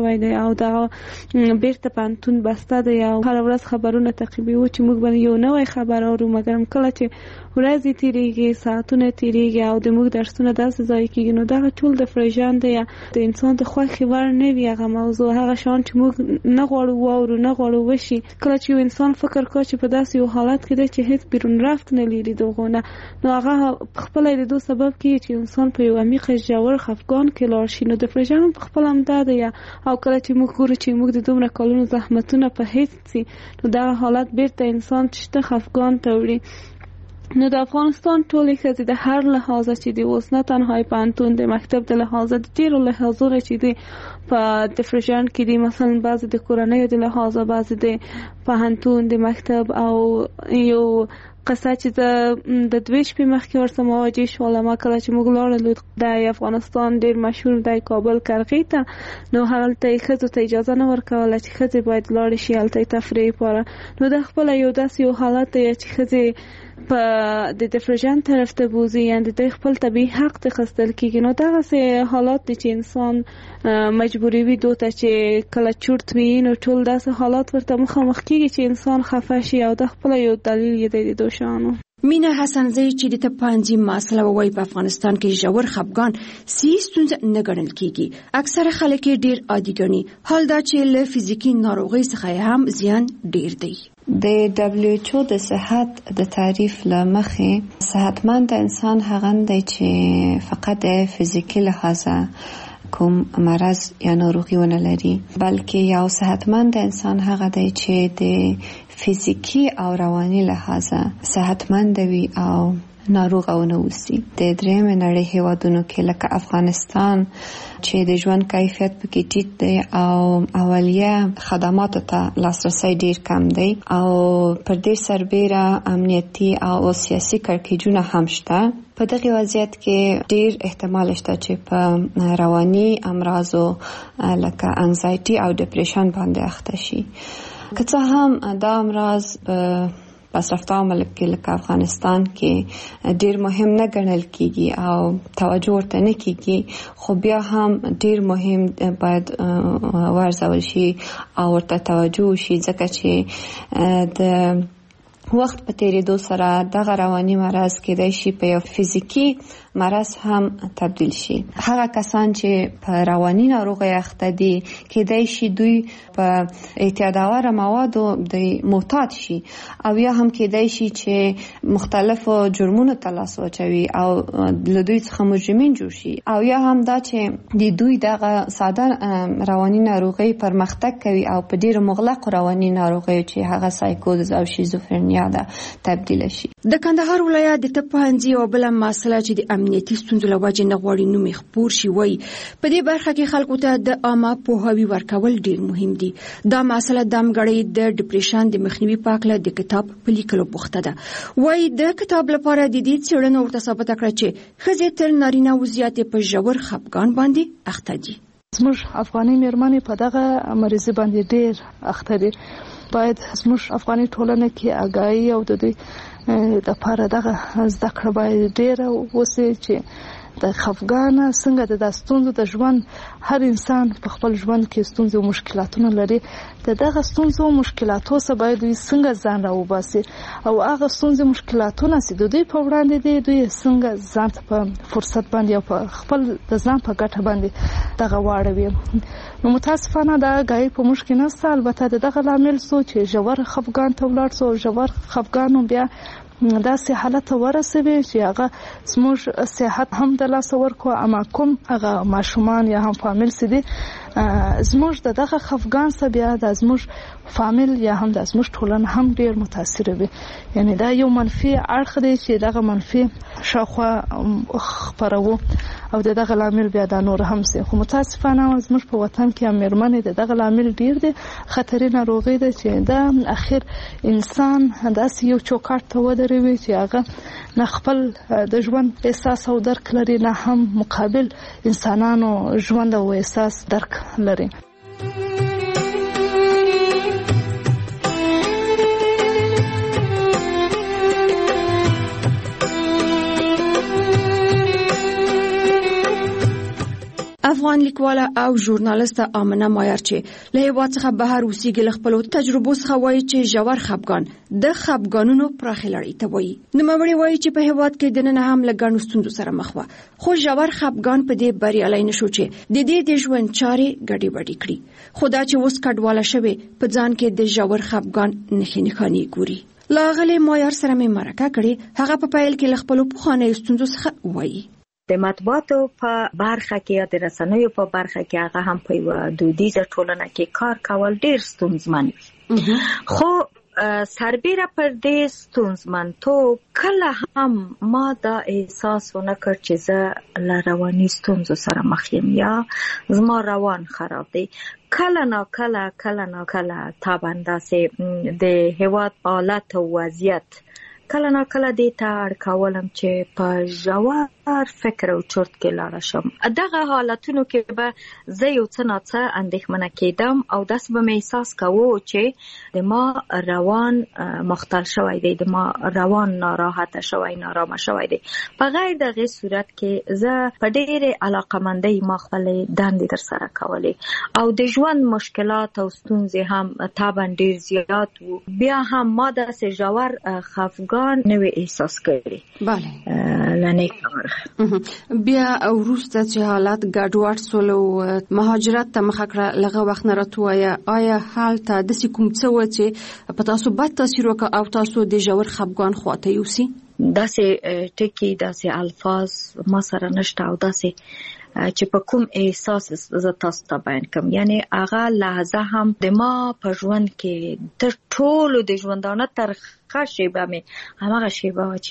شوی دی او دا بیرته پانتون بسته دی او هر ورځ خبرونه تعقیبوي چې موږ باندې یو نوې خبر اورو، مګر کله چې ورځې تیریږي ساعتونه تیریږي او د موږ درسونه داسې ځای کېږي نو دغه ټول د فرژان دی د انسان د خوښې وړ نه وي هغه موضوع، هغه شان چې موږ نه غواړو واورو نه غواړو وشي. کله چې یو انسان فکر کوي چې په داسې یو حالت کې دی چې هیڅ بیرون رفت نه لري دغه نه، نو هغه خپل د دو سبب کیږي چې انسان په یو عمیق ژور خفګان کې لاړ شي. نو د فرژان په خپل هم دا دی او کله چې موږ ګورو چې موږ د دومره کلونو زحمتونه په هیڅ سي نو دا حالت بیرته انسان چې خفګان ته وړي. نو د افغانستان ټولې ښځې د هر لحاظه چې دی اوس نه تنها پوهنتون د مکتب د لحاظه د ډېرو لحاظونو چې دی په د فرژن کې دی، مثلا بعضې د کورنیو د لحاظه، بعضې د پوهنتون د مکتب او یو قصه چې د دوی شپې مخکې ورسره مواجه شوم کله چې موږ لاړلو د افغانستان ډېر مشهور دی کابل کرغې ته، نو هلته یې ښځو ته اجازه نه ورکوله چې ښځې باید لاړې شي هلته یې تفریح لپاره. نو دا خپله یو داسې یو حالت دی چې ښځې په د فرژن طرف ته بوزي، یعنې د خپل طبیعي حق ته خستل کېږي. نو دغسې حالات دی چې انسان مجبوري وي دو ته چې کله چورت وي نو ټول داسې حالات ورته مخامخ کېږي چې انسان خفه شي او د خپله یو دلیل یې دی د دو شانو. مینا حسنزی چې د تپانځي مسله وایي په افغانستان کې ژور خفګان سي ستونزه نه ګڼل کېږي، اکثره خلک ډېر عادي ګڼي، حال دا چې له فزیکي ناروغۍ څخه هم زیان ډېر دی. د دبلیو ایچ او د صحت د تعریف له مخې صحتمند انسان هغه دی چې فقط د فزیکي لحاظه کوم مرض یا ناروغي ونه لري، بلکې یو صحتمند انسان هغه دی چې د فزیکی او رواني لحاظه صحتمند وي او ناروغ او نه اوسي. د درېیم نړۍ هیوادونو کې لکه افغانستان چې د ژوند کیفیت پکې ټیټ دی او اولیه خدماتو ته لاسرسی ډیر کم دی او پر دې سربېره امنیتي او سیاسي کړکېچونه هم شته. په دغه وضعیت کې ډیر احتمال شته چې په رواني امراضو لکه انزایټي او ډیپریشن باندې اخته شي. که څه هم دا امراض په پسرفته ملک کې لکه افغانستان کې ډیر مهم نه ګڼل کېږي او توجه ورته نه کېږي، خو بیا هم ډیر مهم باید ورزول شي او ورته توجه وشي، ځکه چې د وخت په تیریدو سره دغه رواني مرض کېدای شي په یو فزیکی مرض هم تبدیل شي. هغه کسان چې په رواني ناروغۍ اخته دي کېدای شي دوی په اعتیادآوره موادو د معتاد شي او یا هم کېدای شي چې مختلفو جرمونو ته لاس واچوي او له دوی څخه مجرمین جوړ شي، او یا هم دا چې د دوی دغه ساده رواني ناروغۍ پرمختګ کوي او په ډیرو مغلقو رواني ناروغیو چې هغه سایکوز او شیزوفرنیا ده تبدیل شي. د کندهار ولایت د تپانځي او بل مسله چې د امنیتي ستونزو له وجې نه غواړي نوم یې خپور شي وایي په دې برخه کې خلکو ته د عامه پوهاوي ورکول ډیر مهم دي. دا مسله د امګړۍ د ډیپریشن د مخنیوي په اړه د کتاب په لیکلو بوخته ده. وایي د کتاب لپاره د دې څېړنه ورته ثابته کړه چې ښځې تر نارینه و زیاتې په ژور خفګان باندې اخته دي. زموږ افغاني مېرمنې په دغه مریضي باندې ډیر اخته دي. باید زموږ افغاني ټولنه کې آګاهي او د دوی د لپاره دغه زده کړه باید ډیره وسي چې د خفګان څنګه د ستونزو د ژوند هر انسان په خپل ژوند کې ستونزې او مشکلاتونه لري، د دغه ستونزو او مشکلاتو څخه باید دوی څنګه ځان راوباسي او هغه ستونزې مشکلاتونه چې دوی په وړاندې دي دوی څنګه ځان ته په فرصت باندې او په خپل د ځان په ګټه باندې دغه واړوي. نو متاسفانه دا غای په مشکل نه ستل البته دغه لامل سو چې ژور خفګان ته ولاړ سو ژور خفګانو بیا دا سه حالت ورسوي چې هغه زموږ صحت هم د لاس ورکو اما کوم هغه ماشومان یا هم فامیل سدي زموږ دغه خفګان سره بیا د زموږ فامیل یا هم د زموږ ټولنه هم ډیر متاثر وي. یعنی دا یو منفي اړخ دی چې دغه منفي شاخوا خبرو او دغه لامل بیا د نور هم سي. خو متاسفانه زموږ په وطن کې امرمنې دغه لامل ډیر دي، خطرې ناروغي ده چې دا اخر انسان داسې یو چوکاټ ته ودروي چې هغه نه خپل د ژوند احساس او درک لري نه هم مقابل انسانانو ژوند او احساس درک لري. افغان لیکواله او ژورنالیست آمنه مایار چې له هیواد څخه بهر اوسېږي له خپلو تجربو څخه وایي چې ژور خفګان د خفګانونو پراخې لړۍ ته وایي. نوموړې وایي چې په هیواد کې دننه هم له ګڼو ستونزو سره مخ وه، خو ژور خفګان په دې بریالی نه شو چې د دې د ژوند چارې ګډې وډې کړي. خو دا چې اوس کډواله شوې په ځان کې د ژور خفګان نښې نښانې ګوري. لاغلې مایار سره مې مرکه کړې، هغه په پیل کې له خپلو پخوانیو ستونزو څخه وایي. د مطبوعاتو په برخه کې یا د رسنیو په برخه کې هغه هم په یوه دودیزه ټولنه کې کار کول ډیر ستونزمن وي، خو سربیره پر دې ستونزمنتوب کله هم ما دا احساس ونه کړ چې زه له رواني ستونزو سره مخ یم یا زما روان خراب دی. کله نا کله کله نا کله طبعا داسې د هیواد حالت او وضعیت کله نا کله دې ته اړ کولم چې په ژور فکر او چرت کې لاړه شم. دغه حالتونو کې به زه یو څه ناڅه اندېښمنه کېدم او داسې به مې احساس کوو چې د ما روان مختل شوی دی، د ما روان ناراحته شوی، نارامه شوی دی. په غیر دغه صورت کې زه په ډېرې علاقمندۍ ما خپلې دندې ترسره کولې او د ژوند مشکلات او ستونزې هم طبعا ډېر زیات وو. بیا هم ما داسې ژور خفګان نه وی احساس کړی. بله لنی کار بیا وروسته چې حالات ګډوډ سول او مهاجرت ته مخه کړه، لغه وخت نه راته وایه آیا هلته داسې کوم څه و چې په تاسو بد تاثیر وکړ او تاسو د ژور خفګان خواته یوسي؟ داسې ټکي داسې الفاظ ما سره نشته او داسې چې په کوم احساس زه تاسو ته بیان کوم. یعنی هغه لحظه هم د ما په ژوند کې تر ټولو د ژوندانه ترخه شیبه مې هماغه شیبه وه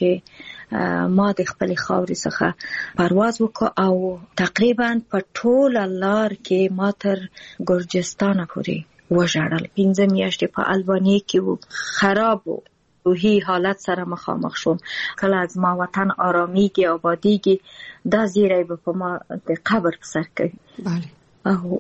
چې ما د خپلې خاورې څخه پرواز وکړ او تقریبا په ټوله لار کې ما تر ګرجستانه پورې وژړل. پنځه میاشتې په البانیې کې وو، خراب وو، روحي حالت سره مخامخ شوم. کله از ما وطن آرامیږي آبادیږي دا زیری به په ما د قبر په سر کوي. بله او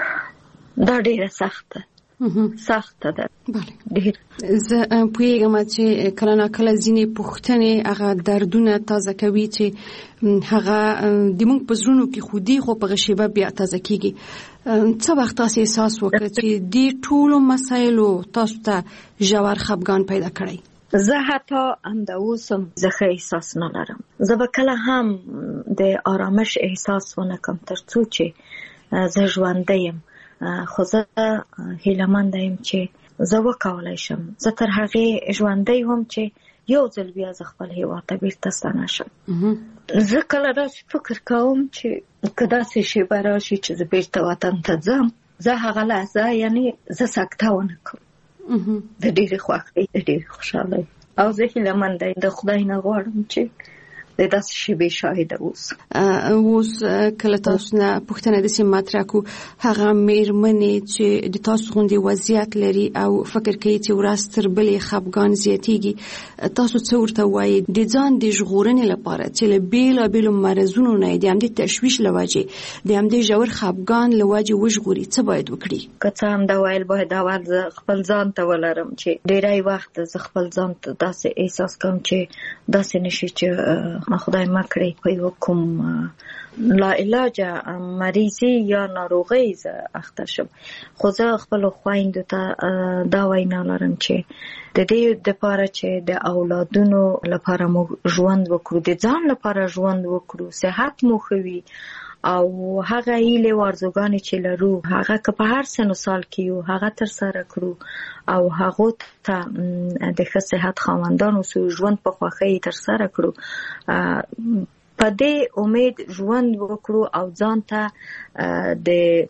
دا ډیره سخته سخته ده. بله زه پوهیږم چې کله نا کله ځینې پوښتنې هغه دردونه تازه کوي چې هغه د موږ په زړونو کې خو دي، خو په هغه شیبه بیا تازه کېږي. څه وخت تاسې احساس وکړه چې دې ټولو مسایلو تاسو ته ژور خفګان پیدا کړی؟ زه حتی همدا اوس هم زه ښه احساس نه لرم. زه به کله هم د آرامش احساس ونه کړم تر څو چې زه ژوندی یم، خو زه هیلهمنده یم چې زه وکولی شم. زه تر هغې ژوندی وم چې یو ځل بیا زه خپل هیواد ته بیرته ستنه شم. زه کله داسې فکر کوم چې که داسې شیبه راشي چې زه بیرته وطن ته ځم، زه هغه لحظه یعنی زه سکته ونه کړم، د ډېرې خوښۍ، د ډېرې خوشحالۍ. او زه هیلهمنده یم، د خدای نه غواړم چې د داسې شیبې شاهده اوس. اوس کله تاسو نه پوښتنه داسې مطرح کړو، هغه مېرمنې چې د تاسو غوندې وضعیت لري او فکر کوي چې ورځ تر بلې خفګان زیاتېږي، تاسو څه ورته وایي د ځان د ژغورنې لپاره چې له بېلابېلو مرضونو نه د همدې تشویش له وجې د همدې ژور خفګان له وجې وژغوري؟ څه باید وکړي؟ که څه هم دا ویل باید اول زه خپل ځان ته ولرم چې ډېری وخت زه خپل ځان ته داسې احساس کوم چې داسې نشي چې خدای مکړي په یو کوم لا علاجه مریضي یا ناروغي زه اخته شم. خو زه خپلو خویندو ته دا وینا لرم چې د دې دپاره چې د اولادونو لپاره موږ ژوند وکړو، د ځان لپاره ژوند وکړو، صحت مو ښه وي او هغه هیلې او ارزوګانې چې لرو هغه که په هر سن و سال کې یو هغه ترسره کړو او هغو ته د ښه صحت خاوندان اوسو، ژوند په خوښۍ ترسره کړو، په دې امید ژوند وکړو او ځان ته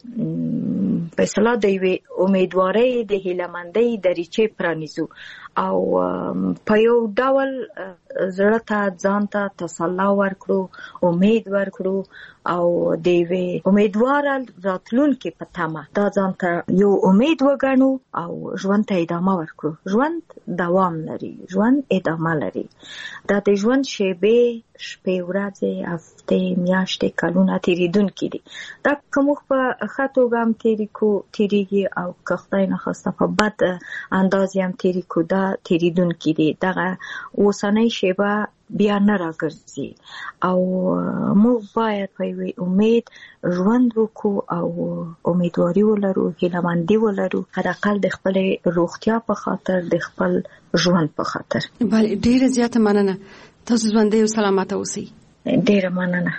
د په اصطلاح د یوې امیدوارۍ د هیلهمندۍ دریچې پرانیزو او په یو ډول زړه ته ځان ته تسلا ورکړو، امید ورکړو او د یوې امیدواره راتلونکې په تمه دا ځان ته یو امید وګڼو او ژوند ته ادامه ورکړو. ژوند دوام لري، ژوند ادامه لري. دا د ژوند شیبې، شپې، ورځې، هفتې، میاشتې، کلونه تېرېدونکي دي. دا که موږ په ښه توګه هم تېرېږي او که خدای نخواسته په بد انداز هم تېرې کړو، دا تېرېدونکي دي. دغه اوسنۍ شیبه بیا نه راګرځي او موږ باید په یوې امید ژوند وکړو او امیدواري ولرو، هیلهمندي ولرو، حداقل د خپلې روغتیا په خاطر، د خپل ژوند په خاطر. بله، ډیره زیاته مننه. تاسو ژوندی او سلامته اوسئ. ډیره مننه.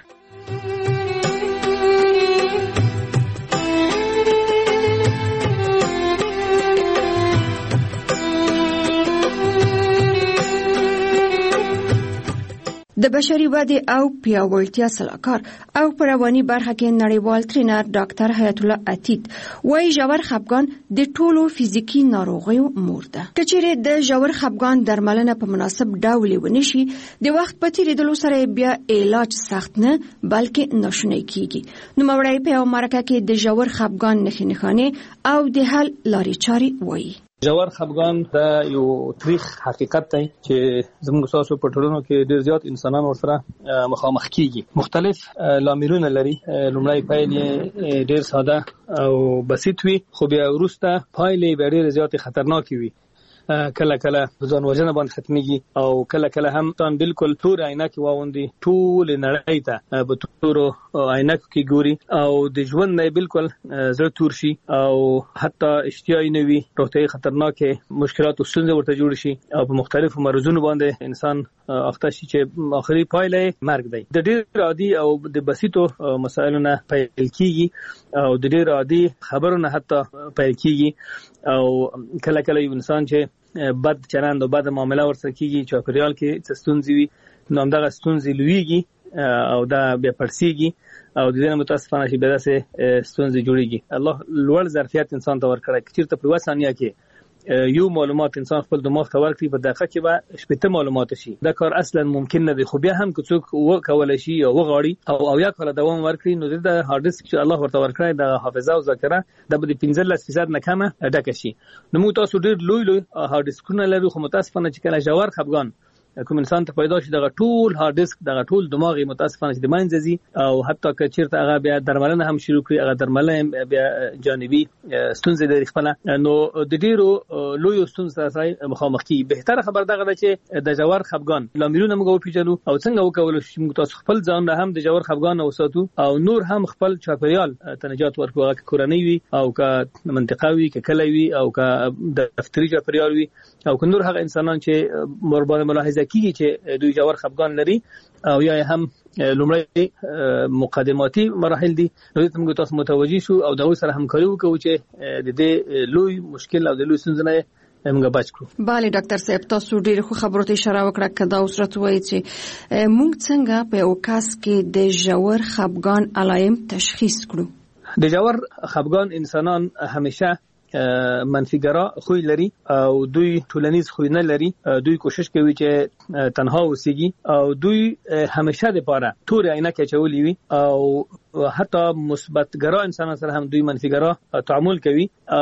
د بشري ودې او پیاوړتیا سلاکار او په رواني برخه کې نړیوال ټرینر ډاکټر حیات الله عتیق وايي ژور خپګان د ټولو فزیکی ناروغیو مور ده. کچېرې د ژور خپګان درملنه په مناسب ډول ونشي، د وخت په تیریدلو سره بیا علاج سخت نه بلکې ناشونی کیږي. نو مورای په امریکا کې د ژور خپګان نښې نښانې او د حل لارې چارې وایي. ژور خپګان دا یو تاریخ حقیقت دی چې زموږ تاسو په ټولنو کې ډیر زیات انسانان ورسره مخامخ کیږي. مختلف لاملونه لري. لومړی پایل یې ډیر ساده او بسيط وي، خو بیا وروسته پایلې به ډیر زیات خطرناک وي. کله کله ځان وژنه باندې ختميږي او کله کله هم تان بالکل تور عینکې واوندي، ټول نړۍ ته په تورو عینکو کې ګوري او د ژوند نه بالکل زړه تور شي او حتی اشتیاق نه وي، روغتیايي خطرناکه مشکلات او ستونزې ورته جوړ شي او په مختلفو مرزونو باندې انسان اخته شي چې اخري پایله مرګ دی. د ډېر عادي او د بسيطو مسایلو نه پیل کیږي او د ډېر عادي خبرو نه حتی پیل کیږي او کله کله یو انسان چې بد چلند او بد معامله ورسره کیږي، چاپیریال کې څه ستونزې وي، نو همدغه ستونزې لویږي او دا بیا پړسیږي او د دې متاسفانه چې بیا داسې ستونزې جوړیږي. الله لوړ ظرفیت انسان ته ورکړی، که چېرته په یوه ثانیه کې یو معلومات انسان خپل دماغ ته ورکړي، په دقیقه کې به شپېته معلومات شي. دا کار اصلا ممکن نه دی، خو بیا هم که څوک وکولی شي او وغواړي او اویا کاله دوام ورکړي، نو د هارد ډیسک چې الله ورته ورکړی د حافظه او ذاکره دا به د پنځلس فیصد نه کمه ډکه شي. نو موږ تاسو ډېر لوی لوی هارد ډیسکونه لرو، خو متاسفانه چې کله ژور خپګان کوم انسان ته پیدا شي، دغه ټول هارد ډیسک دغه ټول دماغي متاسفانه چې د منځ ځي او حتی که چیرته هغه بیا درملنه هم شروع کړي، هغه درملنه بیا جانبي ستونزې لري خپل، نو د ډیرو لوی ستونزې سره مخامخ کیږي. بهتره خبر دغه ده چې د ژور خپګان لاملونه موږ وپیژنو او څنګه وکولای شو موږ تاسو خپل ځان هم د ژور خپګان وساتو او نور هم خپل چاپیریال ته نجات ورکړو، که کورنۍ وي او که منطقه وي، که کلی وي او که دفتري چاپیریال وي او که نور هغه انسانان چې مربوطه ملاحظه کیږي چې دوی ژور خپګان لري او یا هم لومړی مقدماتي مراحل دي، نو دې موږ تاسو متوجي شو او د سره همکاري وکړو چې د دې لوی مشکل او د لوی ستونزې نه موږ بچ کړو. بله ډاکټر صاحب، تاسو ډېر خو خبرو ته اشاره وکړه، که دا اوس راته وایي چې موږ څنګه په یو کس کې د ژور خپګان علایم تشخیص کړو. د ژور خپګان انسانان همیشه منفیګرا خوی لري او دوی ټولنیز خوی نه لري، دوی کوشش کوي چې تنها اوسېږي او دوی همیشه د پاره تور عینکې چولې وي او حتی مثبتګرا انسان سره هم دوی منفیګرا تعامل کوي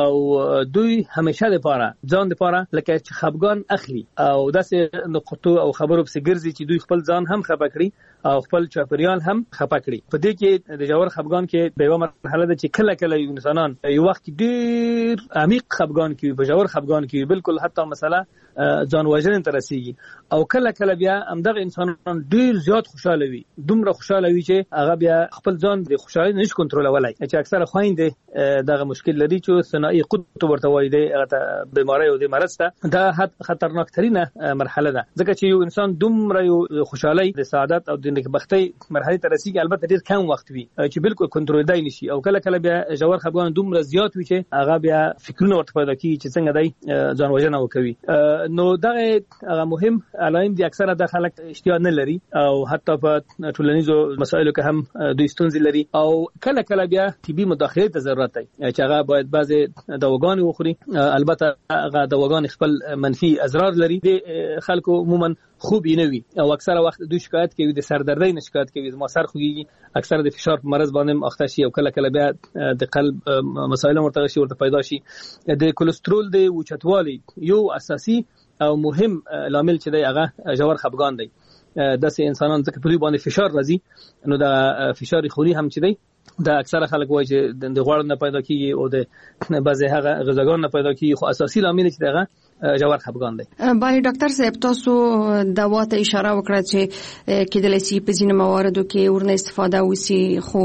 او دوی همیشه د پاره ځان د پاره لکه چې خپګان اخلي او داسې نقطو او خبرو په ګرځي چې دوی خپل ځان هم خپه کړي او خپل چاپیریال هم خپه کړي. په دې کې د ژور خپګان کې به یو مرحله ده چې کله کله انسانان یو وخت ډېر عمیق خپګان کې په ژور خپګان کې بالکل حتی مثلا ځان وژنې ته رسیږي او کله کله بیا همدغه انسانان ډېر زیات خوشاله وي، دومره خوشاله وي چې هغه بیا خپل ځان د خوشالۍ نشي کنټرولولای، چې اکثره خويندې دغه مشکل لري چې ثنائي قطب ورته وایي دی، هغه بیماری او د مرض ته دا خطرناک ترینه مرحله ده، ځکه چې یو انسان دومره یو خوشالۍ د سعادت او د نیکبختۍ مرحله ته رسیږي، البته ډېر کم وخت وي چې بالکل کنټرولدای نشي او کله کله بیا ژور خپګان دومره زیات وي چې هغه بیا فکرونه ورته پیدا کیږي چې څنګه دی ځان وژنه وکوي. نو دغه هغه مهم علایم دي، اکثره د خلک اشتیا نه لري او حتی په ټولنیزو مسایلو کې هم دوی ستونزې لري او کله کله بیا طبي مداخله ته ضرورت دی چې هغه باید بعضې دواګانې وخوري. البته هغه دواګانې خپل منفي اضرار لري، د خلکو عموما خوب یې نه وي او اکثره وخت دوی شکایت کوي د سردردۍ نه شکایت کوي، زما سر خوږیږي، اکثره د فشار په مرض باندې اخته شي او کله کله بیا د قلب مسایل ورته شي ورته پیدا شي. د کولېسترول د اوچتوالي یو اساسي او مهم لامل چې دی هغه ژور خپګان دی. داسې انسانان ځکه په دوی باندې فشار راځي، نو د فشار خونی هم چې دی دا اکثره خلک وایي چې د غوړ نه پیدا کیږي او د بعضی هغه غذاګان نه پیدا کیږي، خو اساسي لامل چې دغه جوار خپګان دی. بای ډاکټر صاحب تاسو دوا ته اشاره وکړه چې کېدلی شي په ځینو مواردو کې ورنه استفاده وسی، خو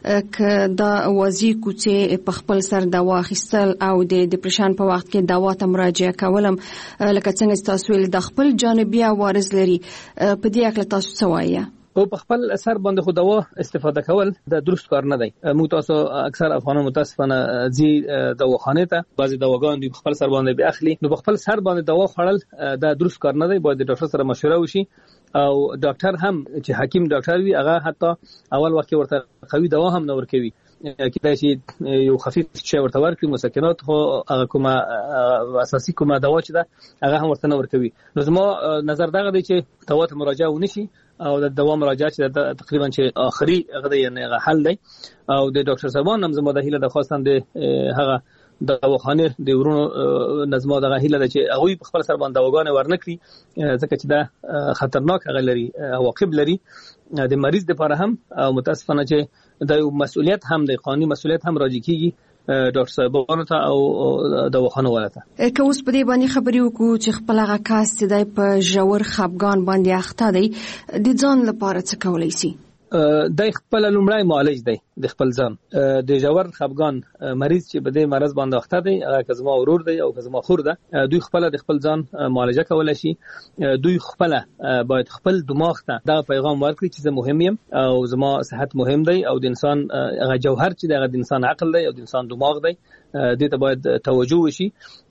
ک دا وازی کوڅه په خپل سر دوا اخیستل او د ډیپریشن په وخت کې دوا ته مراجعه کولم لکه څنګه تاسو ویل د خپل جانبي عوارض لري، په دې اړه تاسو څه وایي؟ او په خپل اثر باندې خو دوا استفاده کول د درست کار نه دی. موږ تاسو اکثر افغانان متاسفانه ځي دواخانه ته، بعضی دواګان دوی په خپل سر باندې به اخلي، نو په خپل سر باندې دوا خوړل د درست کار نه دی. باید د ډاکټر سره مشوره وشي او ډاکټر هم چې حکیم ډاکټر وي هغه حتی اول وخت ورته قوي دوا هم نه ورکوي، کله چې یو خفیف شی ورته ورکړي مسکنات خو هغه کومه اساسي کومه دوا چې ده هغه هم ورته نه ورکوي. نو زما نظر دغه دی چې دوا ته مراجعه ونشي او د دوا مراجعه چې تقریبا چې اخري هغه یعنی هغه حل دی. او د ډاکټر صاحبان هم زما د هیله د خواستم د هغه د دواخانه د ورونو نظم دغه هیله ده چې هغه په خپل سر باندې دواګانې ورنکړي، ځکه چې دا خطرناک هغه لري عواقب لري د مریض لپاره هم، او متاسفانه چې د مسؤلیت هم د قانوني مسؤلیت هم راځي کیږي ډاکټر صاحبانو ته او دواخانه ولته. که اوس په دې باندې خبرې وکړو چې خپل هغه کاس چې د په ژور خپګان باندې اخته دی د ځان لپاره څه کولای شي؟ د خپل لومړی معالج دی د خپل ځان د ژور خپګان مریض چې په دې مرض باندې اخته دی، هغه کزما ورور دی او کزما خور ده، دوی خپل د خپل ځان معالجه کولای شي. دوی خپل باید خپل دماغ ته دا پیغام ورکړي چې زه مهم یم او زما صحت مهم دی، او د انسان هغه جوهر چې د انسان عقل دی او د انسان دماغ دی، دې ته باید توجه وشي.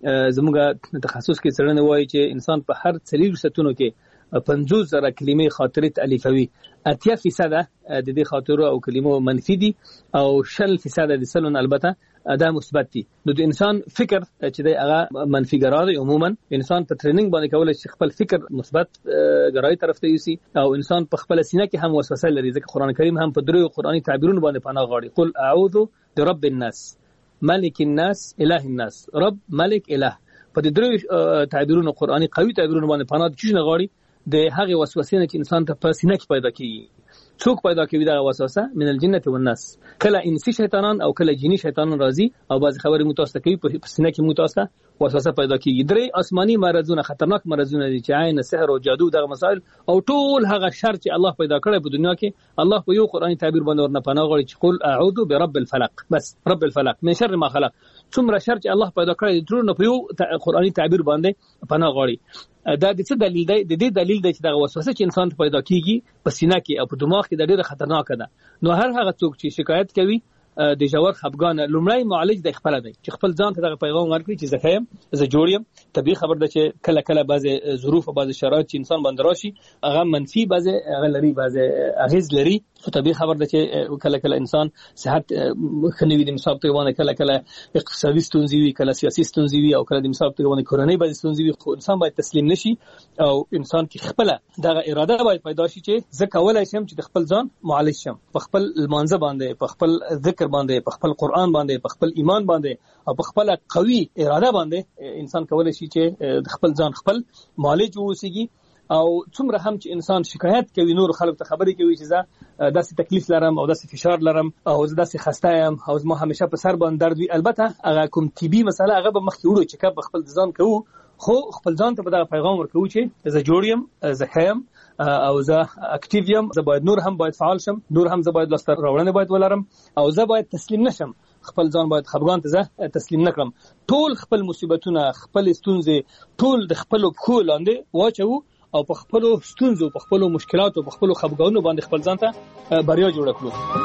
زموږ تخصص کې څېړنه وایي چې انسان په هر څلور ساعتونو کې پنځوس زره کلمې خاطرې تالیفوي، اتیا فیصد د دې خاطرو او کلمو منفي دي او شل فیصد د سلون البته دا مثبت دي. نو د انسان فکر چې دی هغه منفي ګرا دی. عموما انسان په ټریننګ باندې کولای شي خپل فکر مثبت ګرای طرف ته یوسي، او انسان په خپل سینه کې هم وسوسه لري، ځکه قران کریم هم په درو قرآني تعبیرونو باندې پناه غواړي. قل اعوذ برب الناس، ملک الناس، اله الناس، رب، ملک، اله. په دې درو تعبیرونو قرآني قوي تعبیرونو باندې پناه چې نه غواړي د هغه وسوسې نه چې انسان ته په سینه کې پیدا کیږي. څوک پیدا کوي دا وسوسه؟ من الجنه والناس. کله انسی شیطانان او کله جنی شیطانان راځي او بعض خبرې متوسته کوي په سینه کې متوسته وسوسه پیدا کیږي. درې آسماني مرزونه خطرناک مرزونه دي چې عین، سحر او جادو دغه مسائل او ټول هغه شر چې الله پیدا کړی په دنیا کې، الله په یو قرآني تعبیر باندې ورنه پناه غواړي چې قل اعوذ برب الفلق، بس رب الفلق من شر ما خلق. څومره شر چې الله پیدا کړی ټول نه په یو قرآني تعبیر باندې پناه غواړي. دا د څه دلیل دی؟ د دې دلیل دی چې دا وسوسه چې انسان ته پیدا کیږي په سینه کې او په دماغ کې د ډیره خطرناک ده. نو هر هغه څوک چې شکایت کوي د ژور خپګان، لومړی معالج د خپل دی چې خپل ځان ته دغه پیغام ورکړي چې زه ښه یم، زه جوړ یم. طبیعي خبر ده چې کله کله بعضی ظروف او بعضی شرایط چې انسان باندې راشي هغه منفي بعضی هغه لري، بعضی اغیز لري. خو طبیعي خبر ده چې کله کله انسان صحت خنوي د مثال په باندې، کله کله اقتصادي ستونزې وي، کله سیاسي ستونزې وي، او کله د مثال په باندې کورنۍ بعضی ستونزې وي. خو انسان باید تسلیم نشي او انسان کې خپل دغه اراده باید پیدا شي چې زه کولای شم چې د خپل ځان معالج شم، په خپل لمانځه باندې، په خپل ذکر باندې، په خپل قرآن باندې، په خپل ایمان باندې، او په خپل قوي اراده باندې انسان کولای شي چې د خپل ځان خپل معالج ووسیږي. او څومره هم چې انسان شکایت کوي، نور خلک ته خبرې کوي چې زه داسې تکلیف لرم او داسې فشار لرم او زه داسې خسته یم او زما همیشه په سر باندې درد وي، البته هغه کوم طبي مسله هغه به مخکې وړو چې په خپل ځان کوو، خو خپل ځان ته به دا پیغام ورکوو چې زه جوړ یم، زه ښه یم او زه اکټیو یم، زه باید نور هم باید فعال شم، نور هم زه باید لاسته راوړنې باید ولرم، او زه باید تسلیم نشم، خپل ځان باید خپګان ته زه تسلیم نکړم. ټول خپل مصیبتونه، خپل ستونزې ټول د خپل پښو لاندې واچو او په خپل ستونزو، په خپل مشکلاتو، په خپل خپګانونو باندې خپل ځان ته بریا جوړ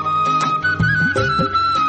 کړو.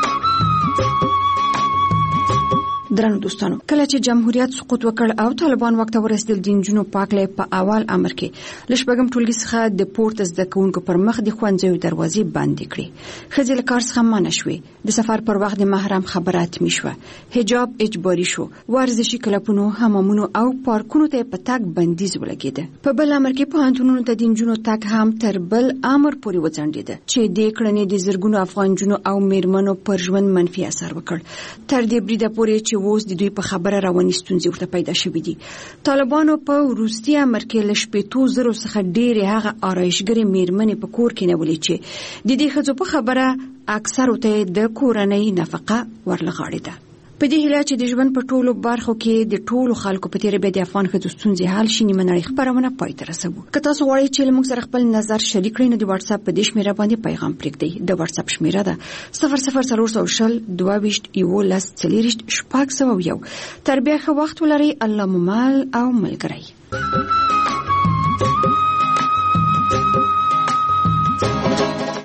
درنو دوستانو، کله چې جمهوریت سقوط وکړ او طالبان وخت ورسېدل، د نجونو پاکلې په اول امر کې لشبګم ټولګي څخه د پورت زده کوونکو پر مخ د ښوونځیو دروازې بندې کړې. ښځې له کار څخه منع شوې، د سفر پر وخت د محرم خبره اتمي شوه، حجاب اجباري شو، ورزشي کلبونو، حمامونو او پارکونو ته په تګ بندیز ولګېده. په بل امر کې پوهنتونونو ته د نجونو تګ هم تر بل امر پورې وځنډېده چې د کړنې د زرګونو افغان نجونو او میرمنو پر ژوند منفي اثر وکړ. تر دې بریده پورې چې اوس د دوی په خبره رواني ستونزې ورته پیدا شوې دي. طالبانو په وروستي امر کې له شپېتو زرو څخه ډېرې هغه آرایشګرې میرمنې په کور کې نیولې چې د دې ښځو په خبره اکثرو ته د کورنۍ نفقه ورلغاړې ده. په دې هیله چې د ژوند په ټولو برخو کې د ټولو خلکو په تیره بیا د افغان ښځو ستونزې حل شي، نیمه نړۍ خپرونه پای ته رسوو. که تاسو غواړئ چې له موږ سره خپل نظر شریک کړئ نو د واتس اپ په دې شمیره باندې پیغام پرېږدئ. د واتس اپ شمیره ده صفر صفر څلور سوه شل دوه ویشت یولس څلېرویشت شپږ سوه یو. تر بیا ښه وخت ولرئ. الله مو مل او ملګری.